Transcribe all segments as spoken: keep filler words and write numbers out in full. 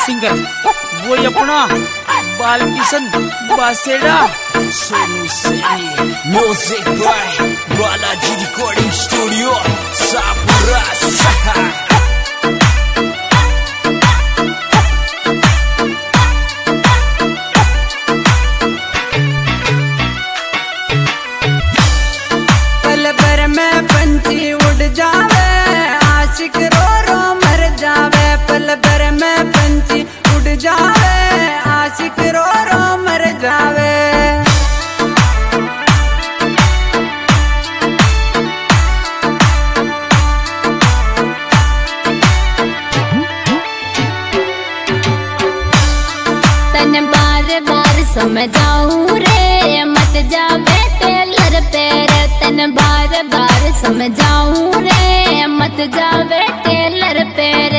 Singer वो अपना Balkishan Baseda. Sonu Saini music by Balaji recording studio Sapura. पल भर में पंछी उड़ जावे, आशिक रो रो मर जावे। पल भर में पंछी उड़ जावे, आशिक रो रो मर जावे। तन बार बार समझाऊं रे, मत जावे टेलर पैर। तन बार बार समझाऊं रे, मत जावे टेलर पैर।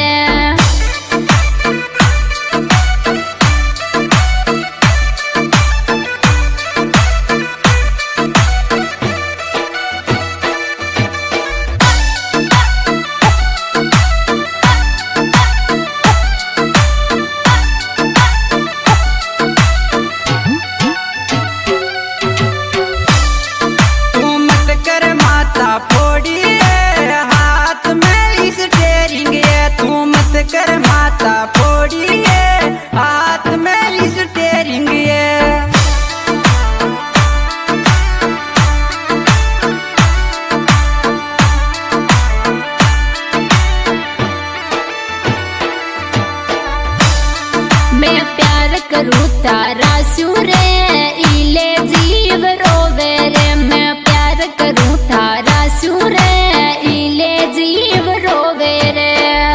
कर माता फोड़ी है, हाथ में स्टेरिंग है। मैं प्यार करूँ तारा सूरे, इले जीव रोवे रे। मैं प्यार करूँ तारा सूरे, इले जीव रोवे रे।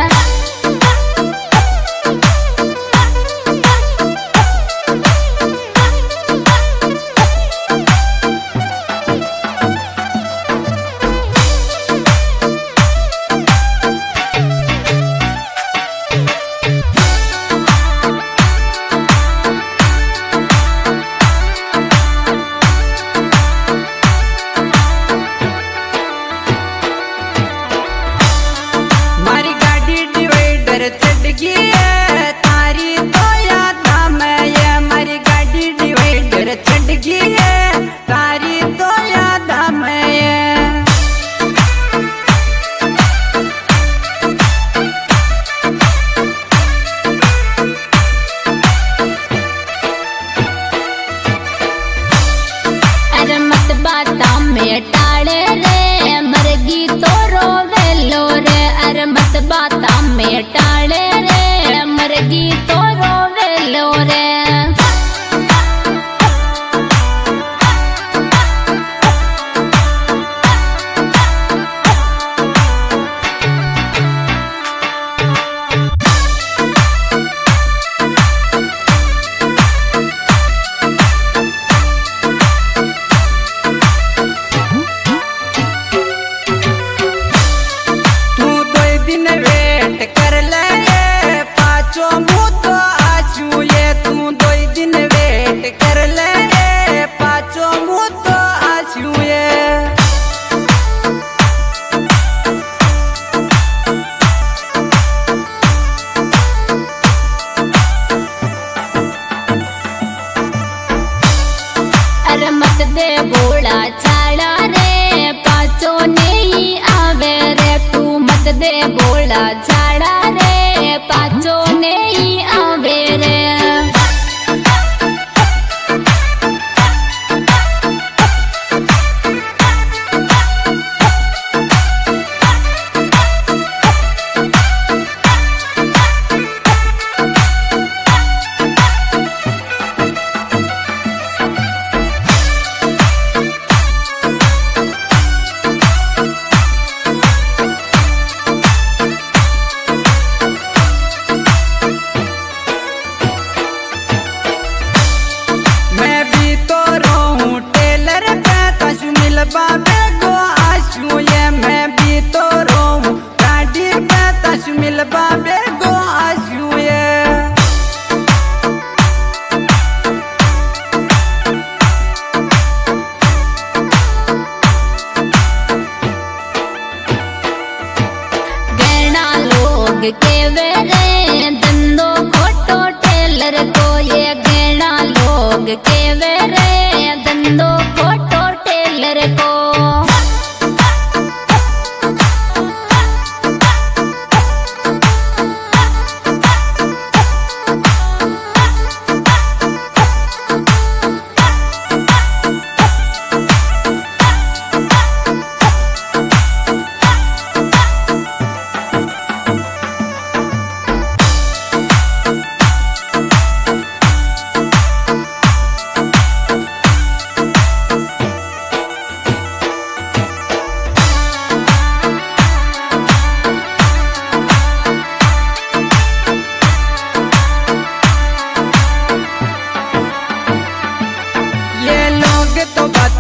चढ़ गई है तारी तो याद में, ये हमारी गाड़ी डिवाइडर चढ़ गई है तारी तो याद में। अरे मत बाता में टाले रे, मरगी तो रोवे लो रे। अरे मत बाता में टाले रे,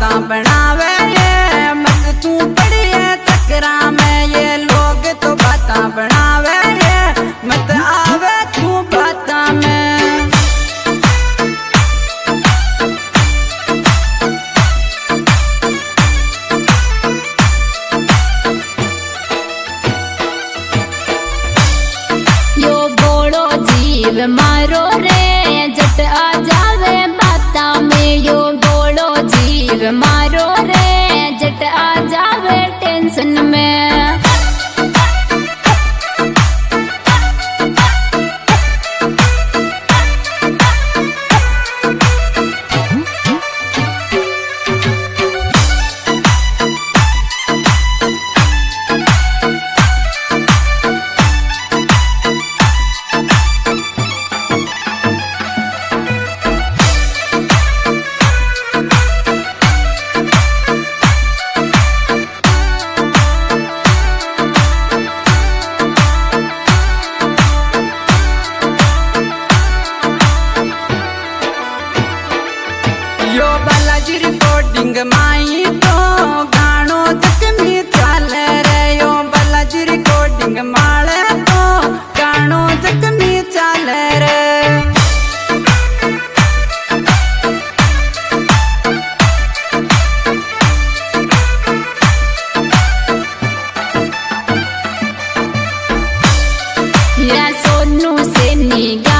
बाता बनावे ये मत तू पड़ी है चक्रा में ये लोग तो बाता बनावे ये मत आवे तू बाता में। यो बोलो जीव मारो रे जट आ जावे बाता में यो बोलो जीव मारो रे जट आ जावे टेंशन में। यो बालाजी रिकॉर्डिंग माई तो गानो जख्मी चाले रे यो बालाजी रिकॉर्डिंग माले तो गानो जख्मी चाले रे। या सोनू से नी